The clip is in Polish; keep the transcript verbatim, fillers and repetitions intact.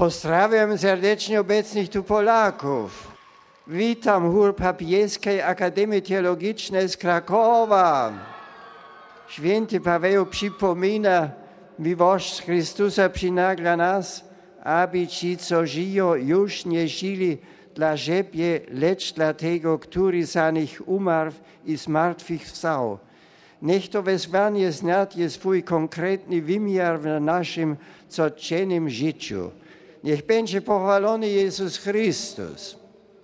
Pozdrawiam serdecznie obecnych tu Polaków. Witam chór Papieskiej Akademii Teologicznej z Krakowa. Święty Paweł przypomina miłość Chrystusa przynagla nas, aby ci, co żyją, już nie żyli dla siebie, lecz dla tego, który za nich umarł i z martwych wstał. Niech to wezwanie znajdzie swój konkretny wymiar w naszym codziennym życiu. Niech będzie pochwalony Jezus Chrystus.